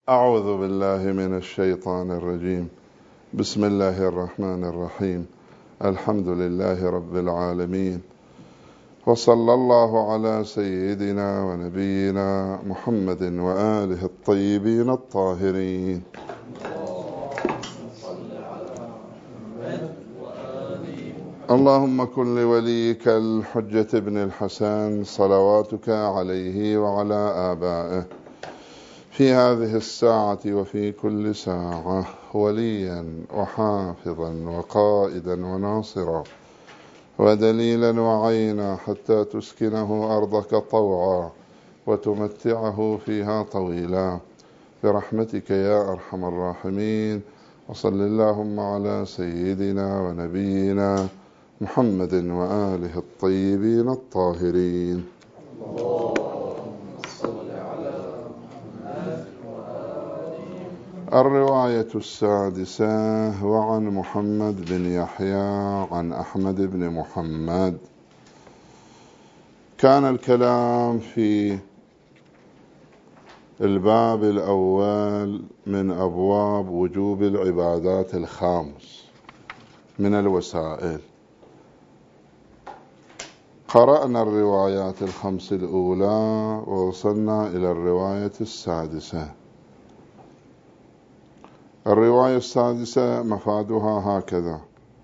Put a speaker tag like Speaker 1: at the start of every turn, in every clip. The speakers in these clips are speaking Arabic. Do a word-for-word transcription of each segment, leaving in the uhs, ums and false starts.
Speaker 1: أعوذ بالله من الشيطان الرجيم. بسم الله الرحمن الرحيم. الحمد لله رب العالمين، وصلى الله على سيدنا ونبينا محمد وآله الطيبين الطاهرين. اللهم كن لوليك الحجة ابن الحسن صلواتك عليه وعلى آبائه في هذه الساعة وفي كل ساعة وليا وحافظا وقائدا وناصرا ودليلا وعينا، حتى تسكنه أرضك طوعا وتمتعه فيها طويلا برحمتك يا أرحم الراحمين. وصل اللهم على سيدنا ونبينا محمد وآله الطيبين الطاهرين. الرواية السادسة: وعن محمد بن يحيى عن أحمد بن محمد. كان الكلام في الباب الأول من أبواب وجوب العبادات الخامس من الوسائل. قرأنا الروايات الخمس الأولى ووصلنا إلى الرواية السادسة. الرواية السادسة مفادها هكذا: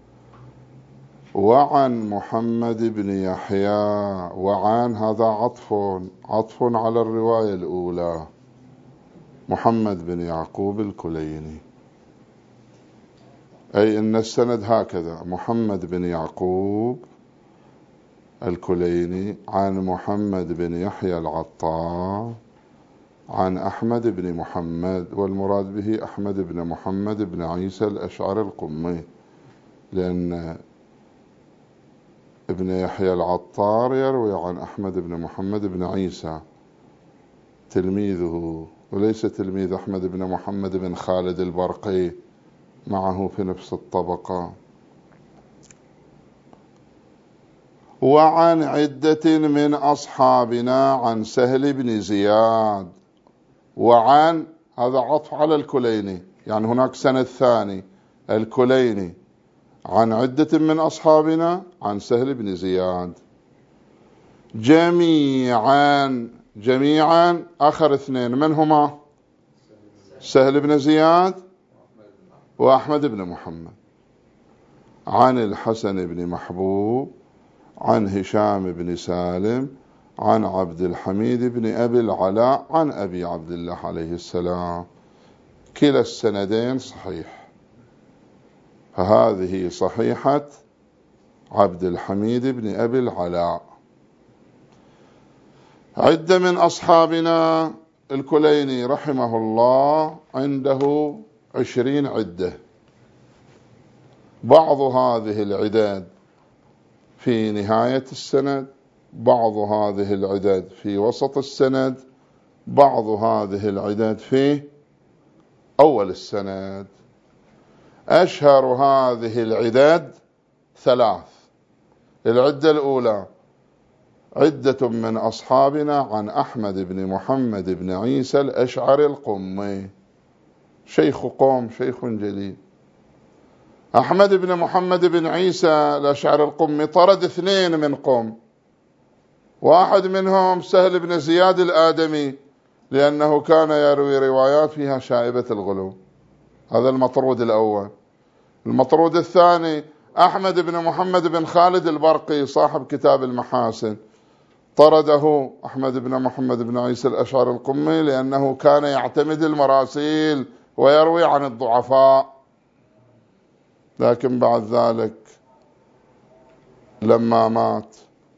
Speaker 1: وعن محمد بن يحيى. وعن هذا عطف عطف على الرواية الأولى، محمد بن يعقوب الكليني، أي إن السند هكذا: محمد بن يعقوب الكليني عن محمد بن يحيى العطار عن أحمد بن محمد، والمراد به أحمد بن محمد بن عيسى الأشعري القمي، لأن ابن يحيى العطار يروي عن أحمد بن محمد بن عيسى تلميذه، وليس تلميذ أحمد بن محمد بن خالد البرقي معه في نفس الطبقة. وعن عدة من أصحابنا عن سهل بن زياد. وعن هذا عطف على الكليني، يعني هناك سند ثاني الكليني عن عدة من أصحابنا عن سهل بن زياد. جميعا جميعا آخر اثنين من هما؟ سهل بن زياد وأحمد بن محمد. عن الحسن بن محبوب عن هشام بن سالم عن عبد الحميد بن أبي العلاء عن أبي عبد الله عليه السلام. كلا السندين صحيح، فهذه صحيحة عبد الحميد بن أبي العلاء. عدة من أصحابنا الكليني رحمه الله عنده عشرين عدة، بعض هذه العداد في نهاية السند، بعض هذه العداد في وسط السند، بعض هذه العداد في أول السند. أشهر هذه العداد ثلاث. العدة الأولى عدة من أصحابنا عن أحمد بن محمد بن عيسى الأشعري القمي، شيخ قوم، شيخ جليل. أحمد بن محمد بن عيسى الأشعري القمي طرد اثنين من قوم، واحد منهم سهل بن زياد الآدمي، لأنه كان يروي روايات فيها شائبة الغلو، هذا المطرود الأول. المطرود الثاني أحمد بن محمد بن خالد البرقي صاحب كتاب المحاسن، طرده أحمد بن محمد بن عيسى الأشعري القمي لأنه كان يعتمد المراسيل ويروي عن الضعفاء. لكن بعد ذلك لما مات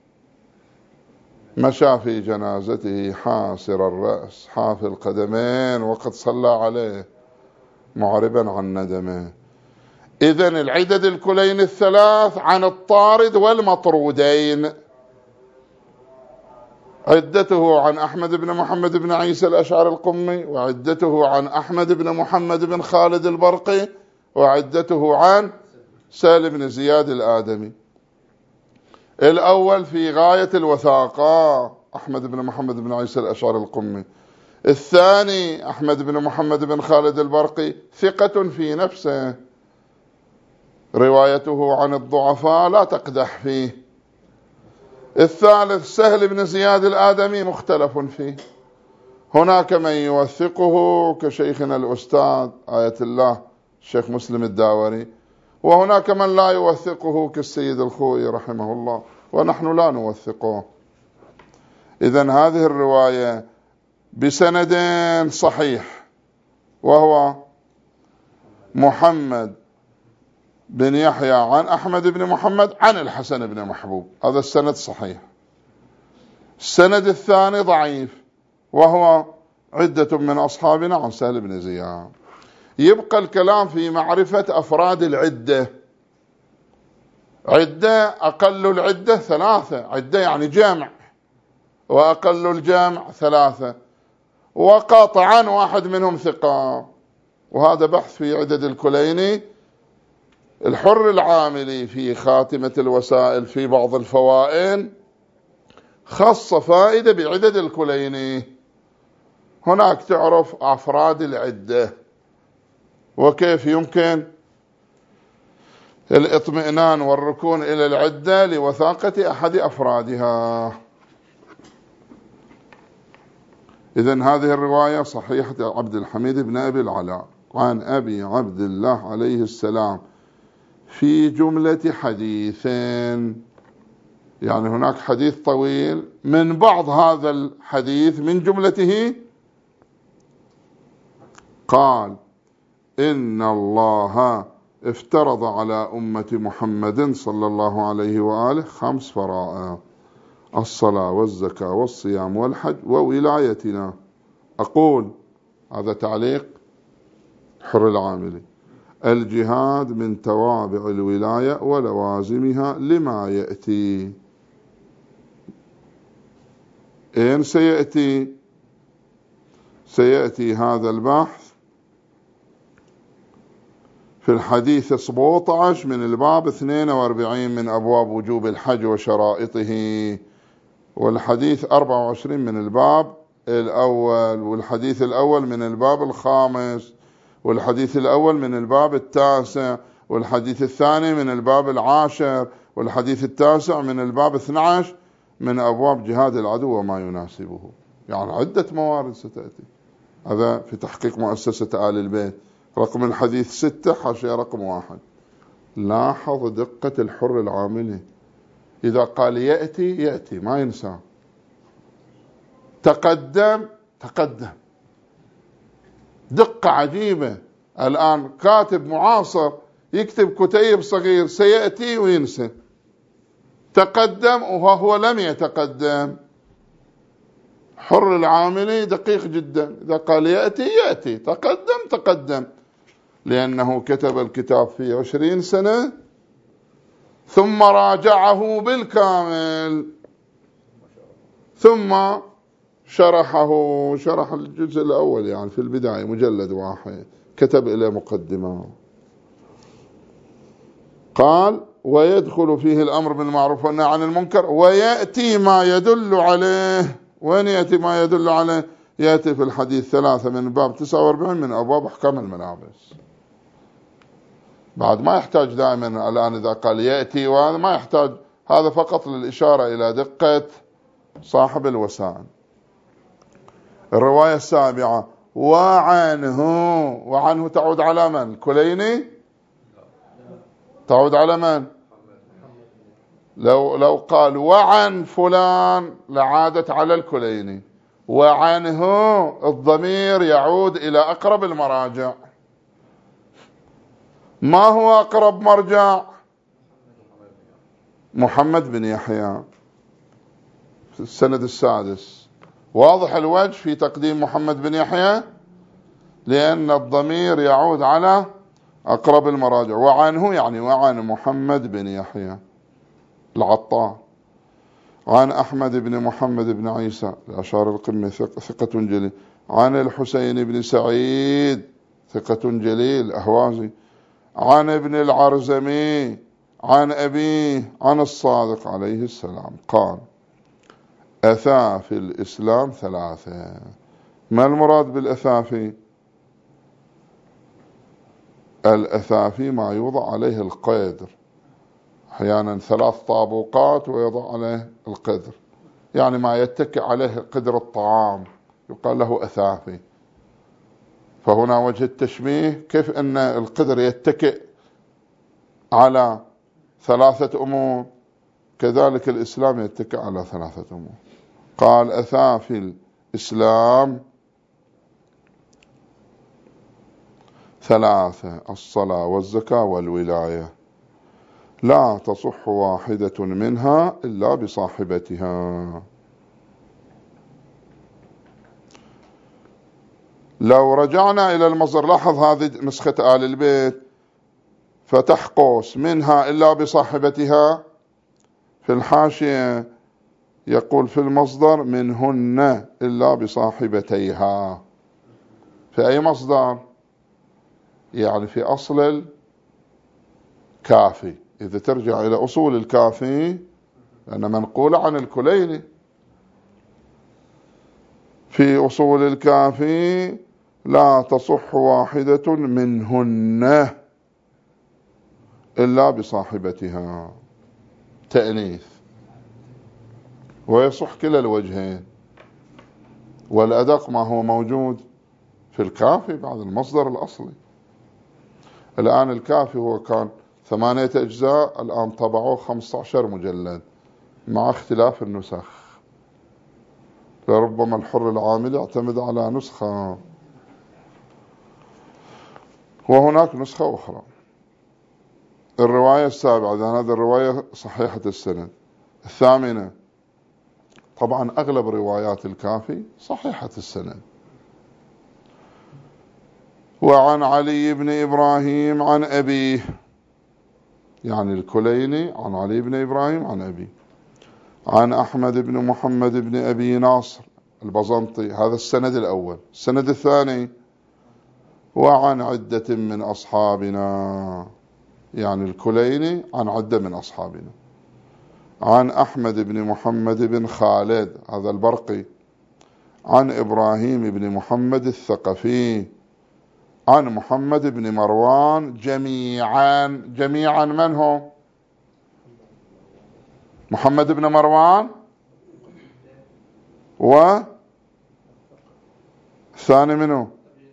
Speaker 1: مشى في جنازته حاسر الرأس حافي القدمين وقد صلى عليه معربا عن ندمه. إذن العدد الكلين الثلاث عن الطارد والمطرودين. عدته عن أحمد بن محمد بن عيسى الأشعري القمي، وعدته عن أحمد بن محمد بن خالد البرقي، وعدته عن سهل بن زياد الآدمي. الأول في غاية الوثاقة أحمد بن محمد بن عيسى الأشعري القمي، الثاني أحمد بن محمد بن خالد البرقي ثقة في نفسه، روايته عن الضعفاء لا تقدح فيه. الثالث سهل بن زياد الآدمي مختلف فيه، هناك من يوثقه كشيخنا الأستاذ آية الله الشيخ مسلم الداوري، وهناك من لا يوثقه كالسيد الخوئي رحمه الله، ونحن لا نوثقه. إذن هذه الرواية بسند صحيح، وهو محمد بن يحيى عن أحمد بن محمد عن الحسن بن محبوب، هذا السند صحيح. السند الثاني ضعيف، وهو عدة من أصحابنا عن سهل بن زياد. يبقى الكلام في معرفة أفراد العدة. عدة أقل العدة ثلاثة، عدة يعني جامع، وأقل الجامع ثلاثة، وقاطعا واحد منهم ثقة. وهذا بحث في عدد الكليني. الحر العاملي في خاتمة الوسائل في بعض الفوائد خص فائدة بعدد الكليني، هناك تعرف أفراد العدة وكيف يمكن الاطمئنان والركون إلى العدة لوثاقة أحد أفرادها. إذن هذه الرواية صحيحة عبد الحميد بن أبي العلاء عن أبي عبد الله عليه السلام في جملة حديثين، يعني هناك حديث طويل، من بعض هذا الحديث من جملته قال: إن الله افترض على أمة محمد صلى الله عليه وآله خمس فرائض: الصلاة والزكاة والصيام والحج وولايتنا. أقول، هذا تعليق حر العاملي: الجهاد من توابع الولاية ولوازمها لما يأتي. أين سيأتي؟ سيأتي هذا البحث في الحديث سبعة عشر من الباب اثنين وأربعين من أبواب وجوب الحج وشرائطه، والحديث أربعة وعشرين من الباب الأول، والحديث الأول من الباب الخامس، والحديث الأول من الباب التاسع، والحديث الثاني من الباب العاشر، والحديث التاسع من الباب اثني عشر من أبواب جهاد العدو وما يناسبه. يعني عدة موارد ستأتي. هذا في تحقيق مؤسسة آل البيت، رقم الحديث ستة، حاشية رقم واحد. لاحظ دقة الحر العاملي، إذا قال يأتي يأتي، ما ينسى. تقدم تقدم، دقة عجيبة. الآن كاتب معاصر يكتب كتيب صغير سيأتي وينسى، تقدم وهو لم يتقدم. حر العاملي دقيق جدا، إذا قال يأتي يأتي، تقدم تقدم، لأنه كتب الكتاب في عشرين سنة ثم راجعه بالكامل، ثم شرحه، شرح الجزء الأول يعني في البداية مجلد واحد، كتب إلى مقدمة. قال: ويدخل فيه الأمر بالمعروف والنهي عن المنكر ويأتي ما يدل عليه. وين يأتي ما يدل عليه؟ يأتي في الحديث ثلاثة من باب تسعة وأربعين من أبواب أحكام الملابس. بعد ما يحتاج دائما الآن إذا قال يأتي، وهذا ما يحتاج، هذا فقط للإشارة إلى دقة صاحب الوسائل. الرواية السابعة: وعنه. وعنه تعود على من؟ الكليني؟ تعود على من؟ لو لو قال وعن فلان لعادت على الكليني. وعنه الضمير يعود إلى أقرب المراجع. ما هو أقرب مرجع؟ محمد بن يحيى في السند السادس. واضح الوجه في تقديم محمد بن يحيى، لأن الضمير يعود على أقرب المراجع. وعنه يعني وعن محمد بن يحيى العطار عن أحمد بن محمد بن عيسى الأشار القمة ثقة جليل، عن الحسين بن سعيد ثقة جليل أهوازي، عن ابن العرزمي عن أبيه عن الصادق عليه السلام قال: أثى في الإسلام ثلاثة: ما المراد بالأثافي؟ الأثافي ما يوضع عليه القدر، أحيانا ثلاث طابوقات ويضع عليه القدر، يعني ما يتكئ عليه قدر الطعام يقال له أثافي. فهنا وجه التشبيه، كيف أن القدر يتكئ على ثلاثة أمور، كذلك الإسلام يتكئ على ثلاثة أمور. قال أثافي الإسلام ثلاثة: الصلاة والزكاة والولاية، لا تصح واحدة منها إلا بصاحبتها. لو رجعنا إلى المصدر، لاحظ هذه نسخة آل البيت، فتح قوس منها إلا بصاحبتها، في الحاشية يقول في المصدر منهن إلا بصاحبتيها. في أي مصدر؟ يعني في أصل الكافي. إذا ترجع إلى أصول الكافي لأن منقولة عن الكليني، في أصول الكافي لا تصح واحدة منهن إلا بصاحبتها، تأنيث، ويصح كلا الوجهين. والأدق ما هو موجود في الكافي بعد المصدر الأصلي. الآن الكافي هو كان ثمانية أجزاء، الآن طبعوه خمسة عشر مجلد مع اختلاف النسخ، لربما الحر العامل يعتمد على نسخة وهناك نسخة أخرى. الرواية السابعة، إذن هذه الرواية صحيحة السند. الثامنة، طبعا أغلب روايات الكافي صحيحة السند. وعن علي بن إبراهيم عن أبيه، يعني الكليني عن علي بن إبراهيم عن أبيه، عن أحمد بن محمد بن أبي ناصر البزنطي، هذا السند الأول. السند الثاني، وعن عدة من أصحابنا، يعني الكليني عن عدة من أصحابنا، عن أحمد بن محمد بن خالد هذا البرقي، عن إبراهيم بن محمد الثقفي، عن محمد بن مروان جميعا. جميعا من هو؟ محمد بن مروان والثاني منه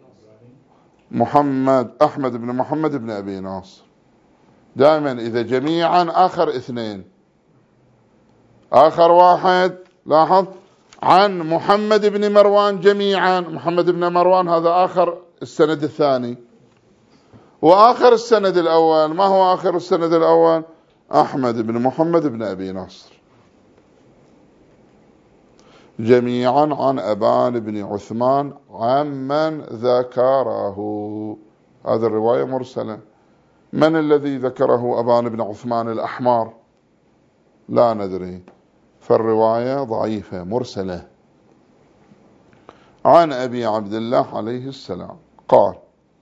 Speaker 1: محمد أحمد بن محمد بن أبي ناصر. دائما إذا جميعا آخر اثنين، آخر واحد، لاحظ، عن محمد بن مروان جميعا. محمد بن مروان هذا آخر السند الثاني، وآخر السند الأول، ما هو آخر السند الأول؟ أحمد بن محمد بن أبي ناصر. جميعا عن أبان بن عثمان عمن ذكره. هذه الرواية مرسلة. من الذي ذكره أبان بن عثمان الأحمر؟ لا ندري، فالرواية ضعيفة مرسلة. عن أبي عبد الله عليه السلام قال،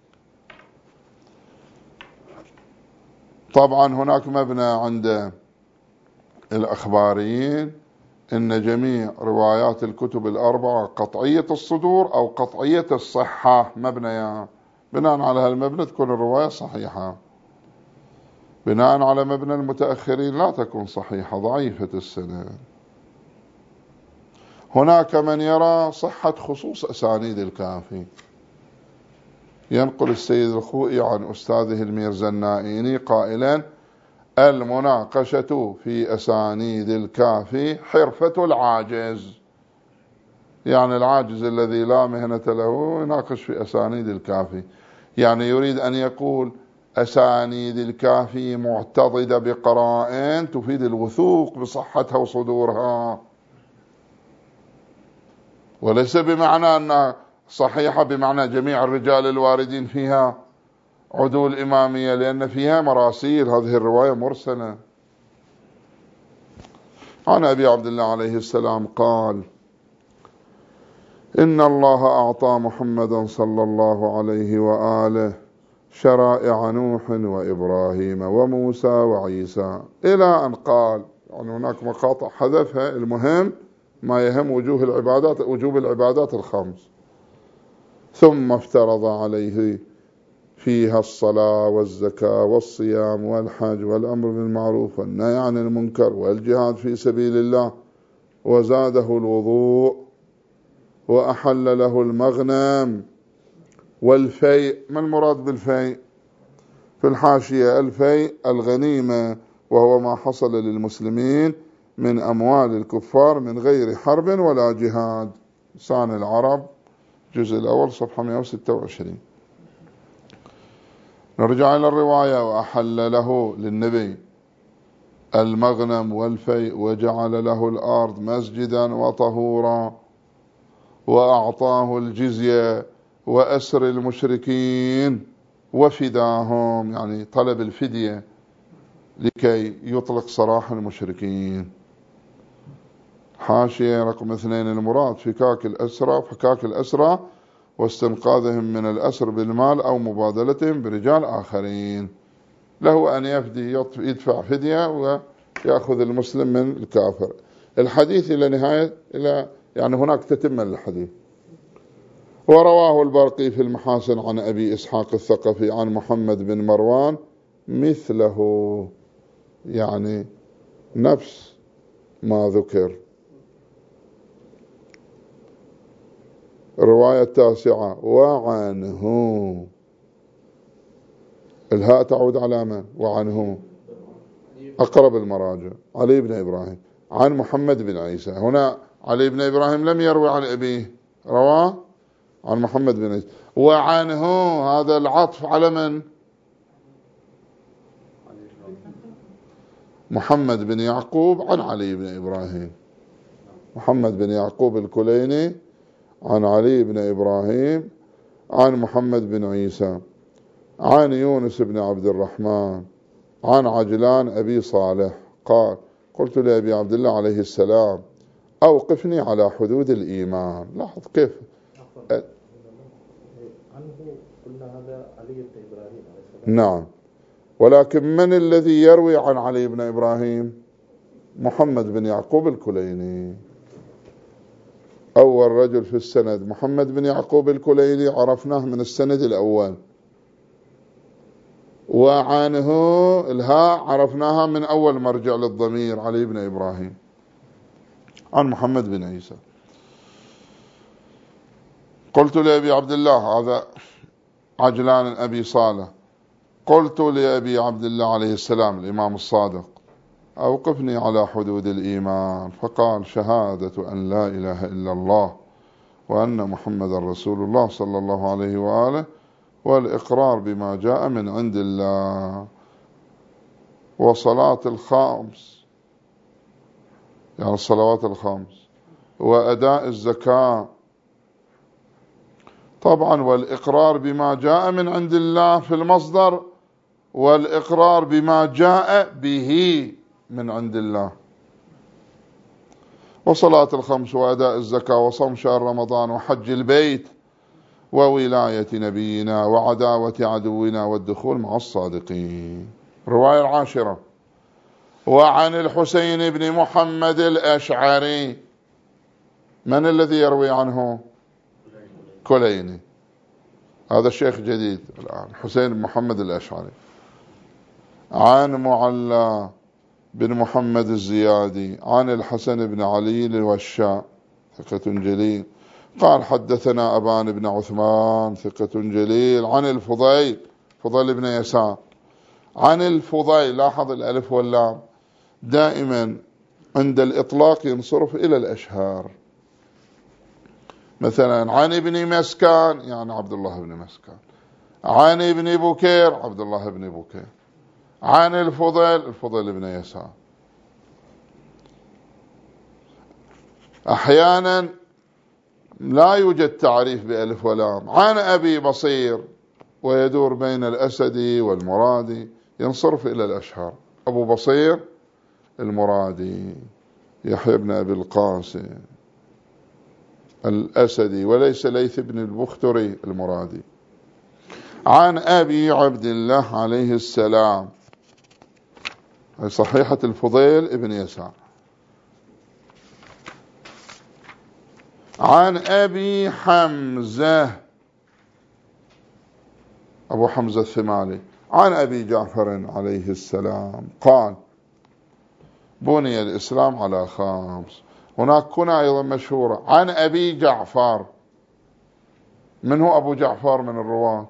Speaker 1: طبعا هناك مبنى عند الأخباريين إن جميع روايات الكتب الأربعة قطعية الصدور أو قطعية الصحة، مبنى بناء على هالمبنى تكون الرواية صحيحة، بناء على مبنى المتأخرين لا تكون صحيحة، ضعيفة السند. هناك من يرى صحة خصوص أسانيد الكافي. ينقل السيد الخوئي عن أستاذه الميرزا النائيني قائلا: المناقشة في أسانيد الكافي حرفة العاجز، يعني العاجز الذي لا مهنة له يناقش في أسانيد الكافي، يعني يريد أن يقول أسانيد الكافي معتضدة بقرائن تفيد الوثوق بصحتها وصدورها، وليس بمعنى أنها صحيحة بمعنى جميع الرجال الواردين فيها عدول إمامية، لأن فيها مراسيل. هذه الرواية مرسلة. عن أبي عبد الله عليه السلام قال: إن الله أعطى محمدا صلى الله عليه وآله شرائع نوح وإبراهيم وموسى وعيسى إلى أن قال. يعني هناك مقاطع حذفها، المهم ما يهم وجوه العبادات، وجوب العبادات الخمس. ثم افترض عليه فيها الصلاة والزكاة والصيام والحج والأمر بالمعروف والنهي عن المنكر والجهاد في سبيل الله، وزاده الوضوء، وأحل له المغنم والفيء. ما المراد بالفيء؟ في الحاشية: الفيء الغنيمة، وهو ما حصل للمسلمين من أموال الكفار من غير حرب ولا جهاد. لسان العرب الجزء الأول صفحة مئة وستة وعشرين. نرجع إلى الرواية: وأحل له للنبي المغنم والفيء، وجعل له الأرض مسجدا وطهورا، وأعطاه الجزية وأسر المشركين وفداهم، يعني طلب الفدية لكي يطلق سراح المشركين. حاشية رقم اثنين: المراد فكاك الأسرى فكاك الأسرى واستنقاذهم من الأسر بالمال أو مبادلتهم برجال آخرين. له أن يفدي يدفع فدية ويأخذ المسلم من الكافر. الحديث إلى نهاية إلى يعني هناك تتمة للحديث. ورواه البرقي في المحاسن عن أبي إسحاق الثقفي عن محمد بن مروان مثله، يعني نفس ما ذكر. الرواية التاسعة: وعنه، الهاء تعود على من؟ وعنه أقرب المراجع علي بن إبراهيم عن محمد بن عيسى. هنا علي بن إبراهيم لم يروي عن أبيه، رواه عن محمد بن عيسى. وعنه هذا العطف على من؟ محمد بن يعقوب عن علي بن إبراهيم. محمد بن يعقوب الكليني عن علي بن إبراهيم عن محمد بن عيسى عن يونس بن عبد الرحمن عن عجلان أبي صالح قال: قلت لأبي عبد الله عليه السلام: أوقفني على حدود الإيمان. لاحظ كيف أ...
Speaker 2: عنه قلنا هذا علي بن إبراهيم عليه السلام.
Speaker 1: نعم، ولكن من الذي يروي عن علي بن إبراهيم؟ محمد بن يعقوب الكليني. أول رجل في السند محمد بن يعقوب الكليني، عرفناه من السند الأول. وعنه الهاء عرفناها من أول مرجع للضمير علي بن إبراهيم عن محمد بن عيسى. قلت لأبي عبد الله، هذا عجلان أبي صالح، قلت لأبي عبد الله عليه السلام الإمام الصادق: أوقفني على حدود الإيمان. فقال: شهادة أن لا إله إلا الله وأن محمد رسول الله صلى الله عليه وآله، والإقرار بما جاء من عند الله، وصلاة الخمس، يعني الصلوات الخمس، وأداء الزكاة طبعا، والإقرار بما جاء من عند الله في المصدر، والإقرار بما جاء به من عند الله، وصلاة الخمس، وأداء الزكاة، وصوم شهر رمضان، وحج البيت، وولاية نبينا، وعداوة عدونا، والدخول مع الصادقين. رواية العاشرة: وعن الحسين بن محمد الأشعري. من الذي يروي عنه؟ كليني. هذا الشيخ جديد الآن، حسين بن محمد الأشعري. عن معلى بن محمد الزيادي عن الحسن بن علي الوشاء ثقة جليل قال: حدثنا أبان بن عثمان ثقة جليل عن الفضيل فضيل بن يسار عن الفضيل. لاحظ الألف واللام دائما عند الإطلاق ينصرف إلى الأشهار. مثلا عن ابن مسكان يعني عبد الله بن مسكان، عن ابن بكير عبد الله بن بكير، عن الفضيل الفضيل بن يسار. أحيانا لا يوجد تعريف بألف ولام. عن أبي بصير ويدور بين الأسدي والمرادي، ينصرف إلى الأشهر. أبو بصير المرادي، يحيى بن أبي القاسم الأسدي، وليس ليث بن البختري المرادي. عن أبي عبد الله عليه السلام، صحيحة الفضيل ابن يسار. عن أبي حمزة أبو حمزة الثمالي عن أبي جعفر عليه السلام قال: بني الإسلام على خمس. هناك كنى أيضا مشهورة عن أبي جعفر. من هو أبو جعفر من الرواة؟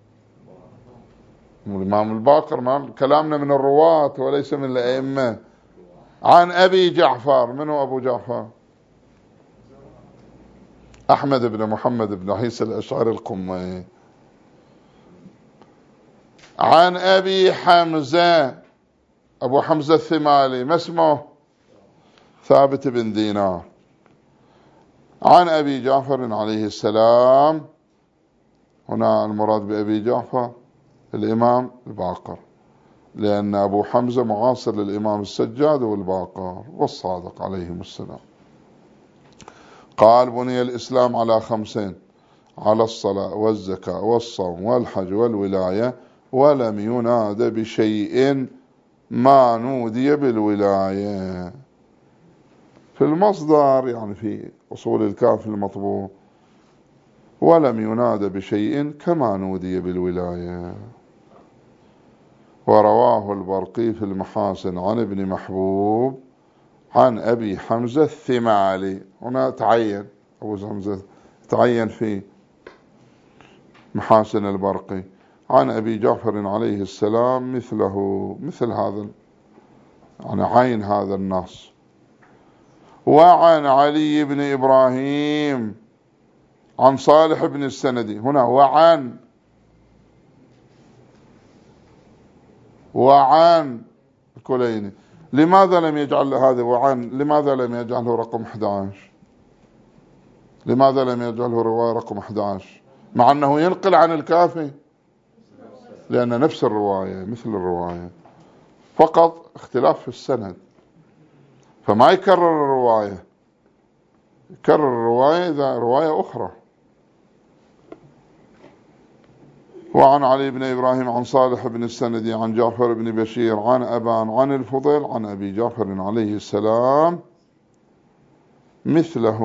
Speaker 1: الإمام الباقر. ما كلامنا من الرواة وليس من الأئمة. عن أبي جعفر. من هو أبو جعفر؟ أحمد بن محمد بن عيسى الأشعري القمي. عن أبي حمزة. أبو حمزة الثمالي ما اسمه؟ ثابت بن دينار. عن أبي جعفر عليه السلام. هنا المراد بأبي جعفر الإمام الباقر، لأن أبو حمزة معاصر للإمام السجاد والباقر والصادق عليهم السلام. قال: بني الإسلام على خمسين: على الصلاة والزكاة والصوم والحج والولاية، ولم يناد بشيء ما نودي بالولاية. في المصدر يعني في أصول الكافي المطبوع: ولم يناد بشيء كما نودي بالولاية. ورواه البرقي في المحاسن عن ابن محبوب عن أبي حمزة الثمالي. هنا تعين أبو حمزة تعين في محاسن البرقي عن أبي جعفر عليه السلام مثله، مثل هذا يعني عين هذا النص. وعن علي بن إبراهيم عن صالح بن السندي. هنا وعن وعن الكليني. لماذا لم يجعل هذا وعن؟ لماذا لم يجعله رقم أحد عشر؟ لماذا لم يجعله رواية رقم أحد عشر مع أنه ينقل عن الكافي؟ لأن نفس الرواية مثل الرواية، فقط اختلاف في السند، فما يكرر الرواية، يكرر الرواية إذا رواية أخرى. وعن علي بن إبراهيم عن صالح بن السندي عن جعفر بن بشير عن أبان عن الفضيل عن أبي جعفر عليه السلام مثله.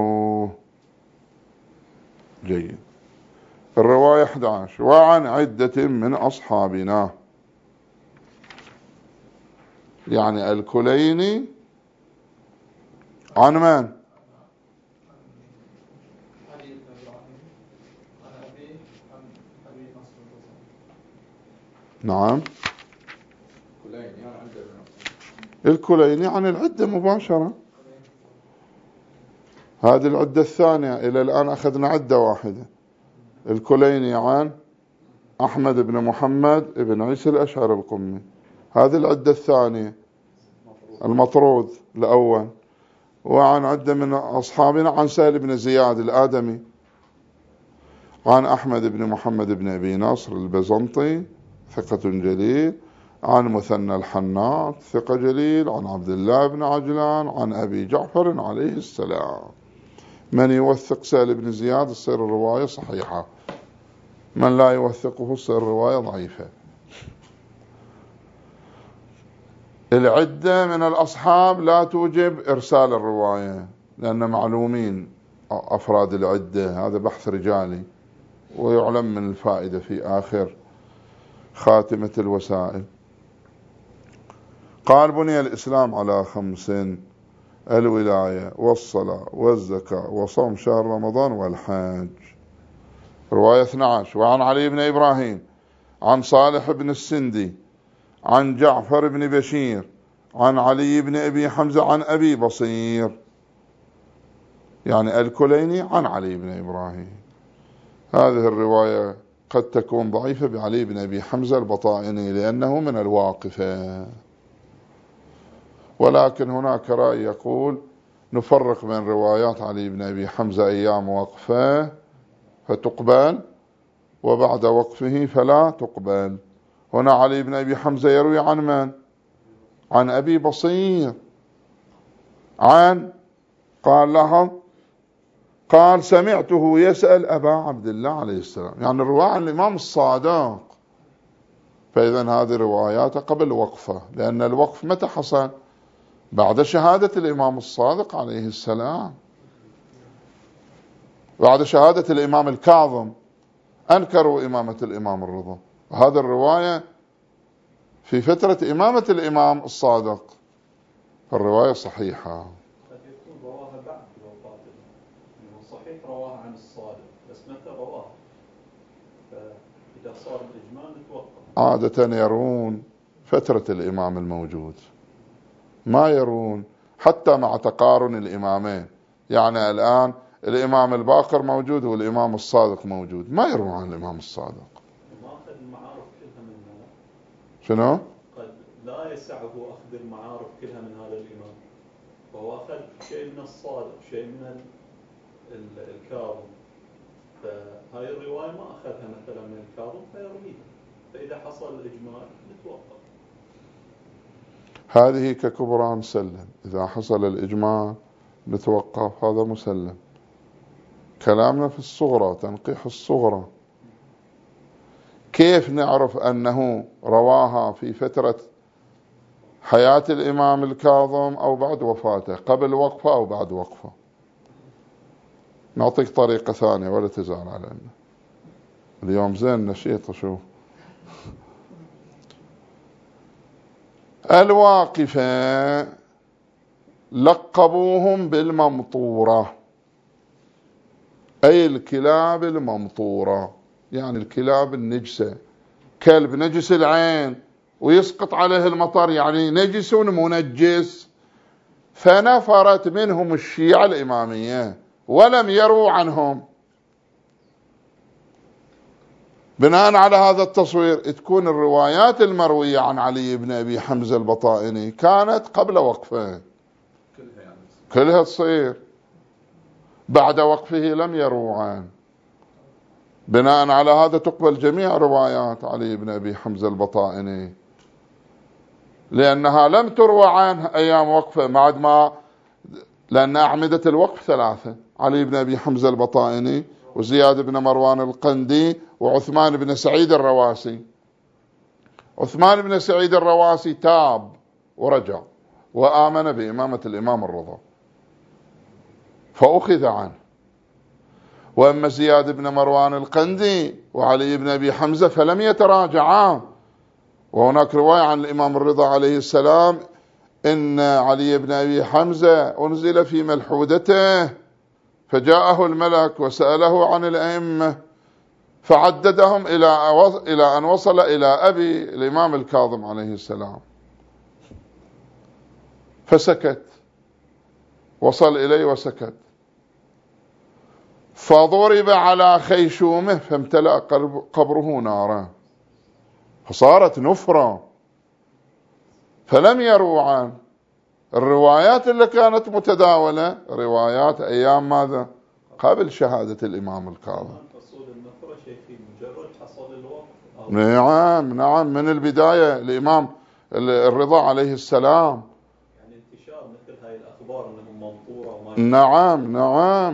Speaker 1: جيد. الرواية أحد عشر. وعن عدة من أصحابنا، يعني الكليني عن من؟ نعم، الكليني عن العدة مباشرة. هذه العدة الثانية. إلى الآن أخذنا عدة واحدة. الكليني عن أحمد بن محمد بن عيسى الأشعري القمي، هذه العدة الثانية المطرود الأول. وعن عدة من أصحابنا عن سهل بن زياد الآدمي عن أحمد بن محمد بن أبي نصر البزنطي ثقة جليل عن مثنى الحناط ثقة جليل عن عبد الله بن عجلان عن أبي جعفر عليه السلام. من يوثق سهل بن زياد تصير الرواية صحيحة، من لا يوثقه تصير الرواية ضعيفة. العدة من الأصحاب لا توجب إرسال الرواية، لأن معلومين أفراد العدة، هذا بحث رجالي ويعلم من الفائدة في آخر خاتمة الوسائل. قال: بني الإسلام على خمس: الولاية والصلاة والزكاة وصوم شهر رمضان والحج. رواية اثني عشر. وعن علي بن إبراهيم عن صالح بن السندي عن جعفر بن بشير عن علي بن أبي حمزة عن أبي بصير، يعني الكليني عن علي بن إبراهيم. هذه الرواية قد تكون ضعيفة بعلي بن أبي حمزة البطائني لأنه من الواقفة، ولكن هناك رأي يقول نفرق بين روايات علي بن أبي حمزة أيام وقفه فتقبل، وبعد وقفه فلا تقبل. هنا علي بن أبي حمزة يروي عن من؟ عن أبي بصير. عن قال له قال: سمعته يسأل أبا عبد الله عليه السلام، يعني الرواية عن الإمام الصادق. فإذا هذه روايات قبل وقفه، لأن الوقف متى حصل؟ بعد شهادة الإمام الصادق عليه السلام، بعد شهادة الإمام الكاظم. أنكروا إمامة الإمام الرضا وهذا الرواية في فترة إمامة الإمام الصادق، الرواية صحيحة.
Speaker 3: قد يكون رواها بعد وفاته، يعني صحيح رواها عن الصادق، بس متى رواها؟ فإذا صار الإجمال نتوقف.
Speaker 1: عادة يرون فترة الإمام الموجود، ما يرون حتى مع تقارن الإمامين. يعني الآن الإمام الباقر موجود والإمام الصادق موجود، ما يرون عن الإمام الصادق.
Speaker 3: ما أخذ المعارف كلها منه.
Speaker 1: شنو؟
Speaker 3: قد لا يسعه أخذ المعارف كلها من هذا الإمام، فهو أخذ شيء من الصادق، شيء من الكاظم، فهاي الرواية ما أخذها مثلا من الكاظم فيرويها، فإذا حصل الإجمال نتوقف.
Speaker 1: هذه ككبرى مسلم، إذا حصل الإجمال نتوقف، هذا مسلم. كلامنا في الصغرى، تنقيح الصغرى، كيف نعرف أنه رواها في فترة حياة الإمام الكاظم أو بعد وفاته، قبل وقفة أو بعد وقفة؟ نعطيك طريقة ثانية ولا تزعل علينا، اليوم زين نشيط. شوف، الواقفة لقبوهم بالممطورة، أي الكلاب الممطورة، يعني الكلاب النجسة. كلب نجس العين ويسقط عليه المطر، يعني نجس منجس. فنفرت منهم الشيعة الإمامية ولم يروا عنهم. بناء على هذا التصوير تكون الروايات المروية عن علي بن أبي حمزة البطائني كانت قبل وقفه، كلها تصير. بعد وقفه لم يروا عنه. بناء على هذا تقبل جميع روايات علي بن أبي حمزة البطائني، لأنها لم تروى عنه أيام وقفه، بعد ما، لأن أعمدة الوقف ثلاثة: علي بن أبي حمزة البطائني، وزياد بن مروان القندي، وعثمان بن سعيد الرواسي. عثمان بن سعيد الرواسي تاب ورجع وآمن بإمامة الإمام الرضا فأخذ عنه. وأما زياد بن مروان القندي وعلي بن أبي حمزة فلم يتراجعا. وهناك رواية عن الإمام الرضا عليه السلام إن علي بن أبي حمزة أنزل في ملحودته فجاءه الملك وسأله عن الأئمة فعددهم إلى إلى أن وصل إلى أبي الإمام الكاظم عليه السلام، فسكت، وصل إليه وسكت، فضرب على خيشومه فامتلأ قبره نارا، فصارت نفرة. فلم يروا عن الروايات اللي كانت متداولة، روايات أيام ماذا؟ قبل شهادة الإمام الكاظم. نعم نعم، من البداية الإمام الرضا عليه السلام.
Speaker 3: يعني انتشار مثل هاي الأخبار أنهم منطورة وما.
Speaker 1: نعم نعم.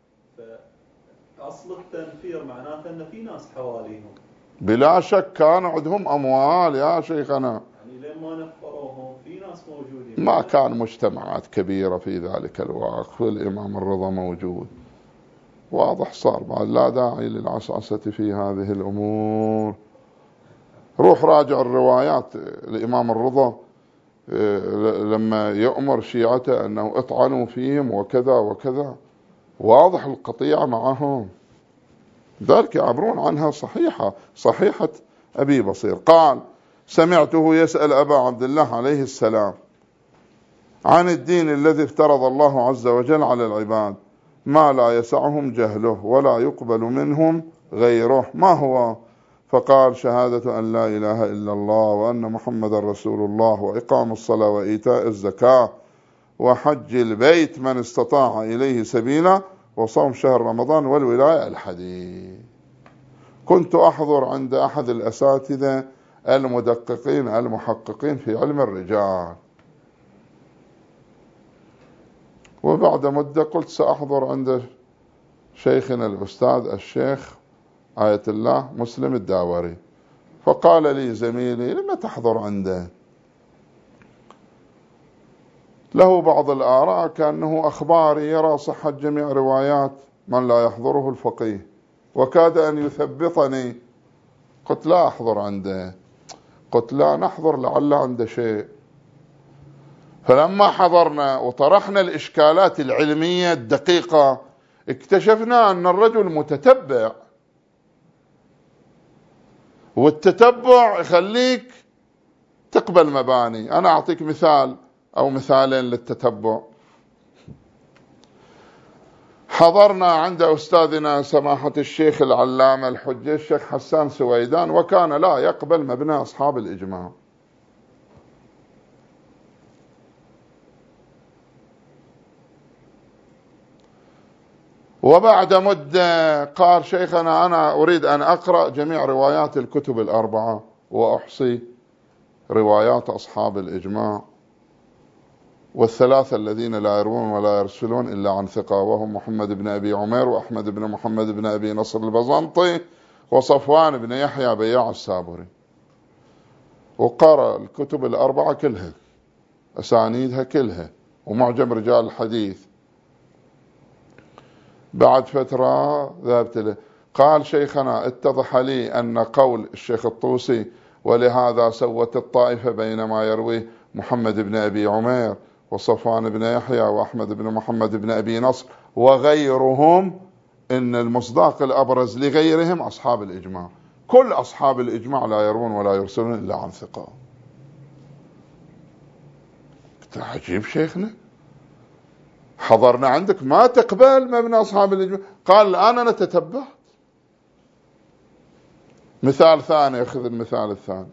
Speaker 3: فأصل التنفير معناته أن في ناس حواليهم.
Speaker 1: بلا شك كان عندهم أموال يا شيخنا.
Speaker 3: يعني لما نفروهم في ناس موجودين.
Speaker 1: ما كان مجتمعات كبيرة في ذلك الوقت، والإمام الرضا موجود. واضح صار بعد، لا داعي للعسعسة في هذه الأمور. روح راجع الروايات. الإمام الرضا لما يأمر شيعته أنه اطعنوا فيهم وكذا وكذا، واضح القطيعة معهم، ذلك يعبرون عنها صحيحة، صحيحة أبي بصير. قال: سمعته يسأل أبا عبد الله عليه السلام عن الدين الذي افترض الله عز وجل على العباد ما لا يسعهم جهله ولا يقبل منهم غيره، ما هو؟ فقال: شهادة أن لا إله إلا الله وأن محمد رسول الله، وإقام الصلاة وإيتاء الزكاة وحج البيت من استطاع إليه سبيلا، وصوم شهر رمضان، والولاية. الحديث. كنت أحضر عند أحد الأساتذة المدققين المحققين في علم الرجال، وبعد مدة قلت سأحضر عند شيخنا الأستاذ الشيخ آية الله مسلم الداوري، فقال لي زميلي: لما تحضر عنده؟ له بعض الآراء كأنه أخباري يرى صحة جميع روايات من لا يحضره الفقيه، وكاد أن يثبطني قلت لا أحضر عنده، قلت لا نحضر لعل عنده شيء. فلما حضرنا وطرحنا الإشكالات العلمية الدقيقة اكتشفنا أن الرجل متتبع، والتتبع يخليك تقبل مباني. أنا أعطيك مثال أو مثالين للتتبع. حضرنا عند أستاذنا سماحة الشيخ العلامة الحجة الشيخ حسان سويدان، وكان لا يقبل مبنى أصحاب الإجماع. وبعد مدة قال شيخنا أنا أريد أن أقرأ جميع روايات الكتب الأربعة وأحصي روايات أصحاب الإجماع والثلاثة الذين لا يروون ولا يرسلون إلا عن ثقة، وهم محمد بن أبي عمير وأحمد بن محمد بن أبي نصر البزنطي وصفوان بن يحيى بياع السابري. وقرأ الكتب الأربعة كلها، أسانيدها كلها، ومعجم رجال الحديث. بعد فترة ذهبت له، قال شيخنا اتضح لي أن قول الشيخ الطوسي ولهذا سوت الطائفة بين ما يرويه محمد بن أبي عمير وصفوان بن يحيى وأحمد بن محمد بن أبي نصر وغيرهم، إن المصداق الأبرز لغيرهم أصحاب الإجماع. كل أصحاب الإجماع لا يرون ولا يرسلون إلا عن ثقة. عجيب شيخنا، حضرنا عندك ما تقبل مبنى أصحاب الإجماع. قال أنا نتتبعت. مثال ثاني، أخذ المثال الثاني.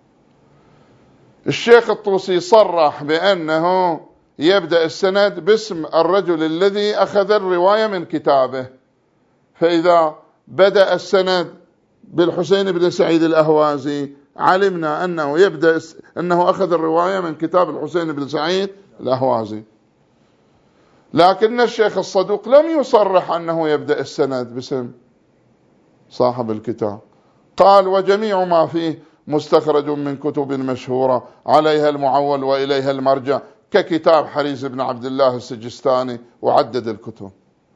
Speaker 1: الشيخ الطوسي صرح بأنه يبدأ السند باسم الرجل الذي أخذ الرواية من كتابه، فإذا بدأ السند بالحسين بن سعيد الأهوازي علمنا أنه يبدأ أنه أخذ الرواية من كتاب الحسين بن سعيد الأهوازي. لكن الشيخ الصدوق لم يصرح أنه يبدأ السند باسم صاحب الكتاب. قال وجميع ما فيه مستخرج من كتب مشهورة عليها المعول وإليها المرجع، ككتاب حريز بن عبد الله السجستاني، وعدد الكتب.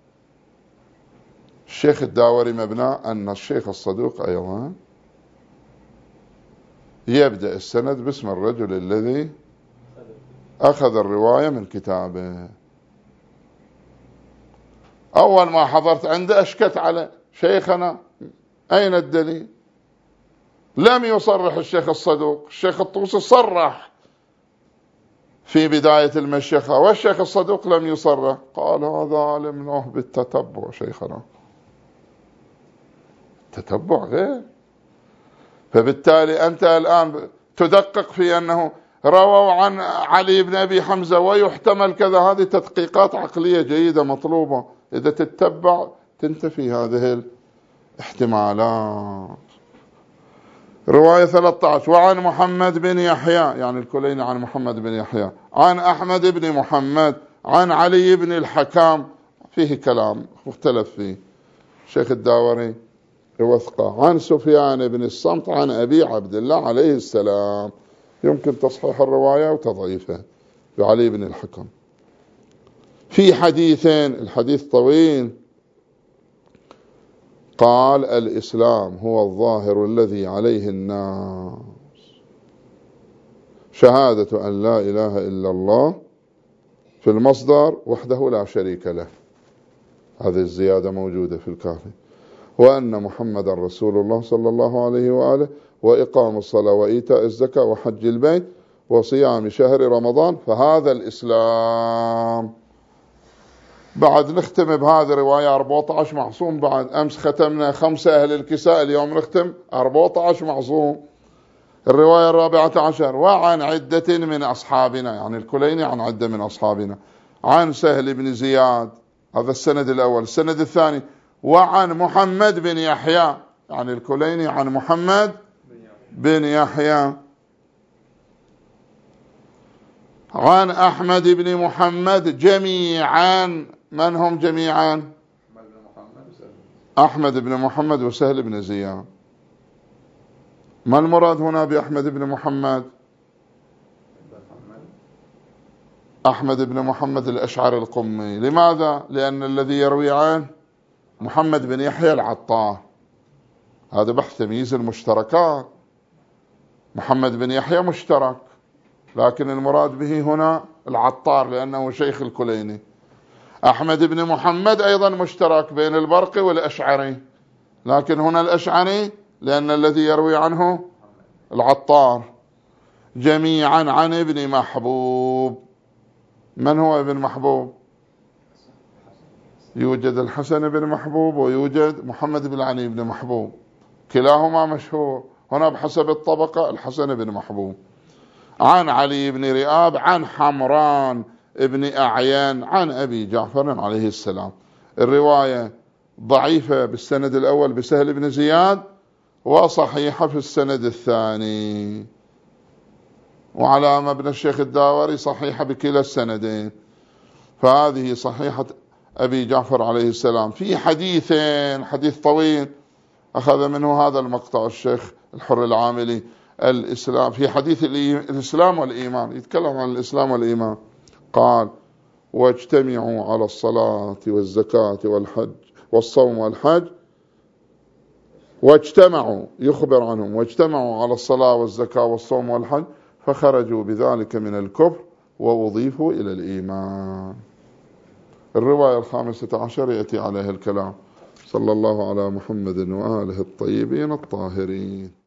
Speaker 1: الشيخ الداوري مبنى أن الشيخ الصدوق أيضا يبدأ السند باسم الرجل الذي أخذ الرواية من كتابه. أول ما حضرت عنده أشكت على شيخنا أين الدليل؟ لم يصرح الشيخ الصدوق. الشيخ الطوسي صرح في بداية المشيخة، والشيخ الصدوق لم يصرح. قال هذا علمناه بالتتبع شيخنا. تتبع غير. فبالتالي أنت الآن تدقق في أنه رووا عن علي بن أبي حمزة ويحتمل كذا، هذه تدقيقات عقلية جيدة مطلوبة. إذا تتبع تنتفي هذه الاحتمالات. رواية ثلاثة عشر وعن محمد بن يحيى، يعني الكليني عن محمد بن يحيى، عن أحمد بن محمد، عن علي بن الحكام، فيه كلام مختلف فيه. شيخ الداوري وثقة. عن سفيان بن الصمت عن أبي عبد الله عليه السلام. يمكن تصحيح الرواية وتضعيفها بعلي بن الحكم. في حديثين، الحديث طويل. قال الإسلام هو الظاهر الذي عليه الناس، شهادة أن لا إله إلا الله في المصدر وحده لا شريك له، هذه الزيادة موجودة في الكافي، وأن محمد رسول الله صلى الله عليه وآله، وإقام الصلاة وإيتاء الزكاة وحج البيت وصيام شهر رمضان، فهذا الإسلام. بعد نختم بهذه الرواية أربعة عشر معصوم. بعد أمس ختمنا خمسة أهل الكساء، اليوم نختم أربعة عشر معصوم. الرواية الرابعة عشر وعن عدة من أصحابنا، يعني الكليني عن عدة من أصحابنا، عن سهل بن زياد، هذا السند الأول. السند الثاني وعن محمد بن يحيى، يعني الكليني عن محمد بن يحيى، عن أحمد بن محمد جميعا. من هم جميعا؟ أحمد بن محمد وسهل بن زياد. ما المراد هنا بأحمد بن محمد؟ أحمد بن محمد الأشعري القمي. لماذا؟ لأن الذي يروي عنه محمد بن يحيى العطار، هذا بحث تمييز المشتركات. محمد بن يحيى مشترك، لكن المراد به هنا العطار لأنه شيخ الكليني. أحمد بن محمد أيضا مشترك بين البرقي والأشعري، لكن هنا الأشعري لأن الذي يروي عنه العطار. جميعا عن ابن محبوب. من هو ابن محبوب؟ يوجد الحسن بن محبوب ويوجد محمد بن علي بن محبوب، كلاهما مشهور. هنا بحسب الطبقة الحسن بن محبوب. عن علي بن رئاب عن حمران ابن أعيان عن أبي جعفر عليه السلام. الرواية ضعيفة بالسند الأول بسهل بن زياد، وصحيحة في السند الثاني، وعلى مبنى الشيخ الداوري صحيحة بكلا السندين. فهذه صحيحة أبي جعفر عليه السلام. في حديثين، حديث طويل أخذ منه هذا المقطع الشيخ الحر العاملي، الإسلام في حديث الإسلام والإيمان، يتكلم عن الإسلام والإيمان. قال: واجتمعوا على الصلاة والزكاة والحج والصوم والحج. واجتمعوا، يخبر عنهم، واجتمعوا على الصلاة والزكاة والصوم والحج فخرجوا بذلك من الكفر وأضيفوا إلى الإيمان. الرواية الخامسة عشر يأتي عليها الكلام. صلى الله على محمد وآله الطيبين الطاهرين.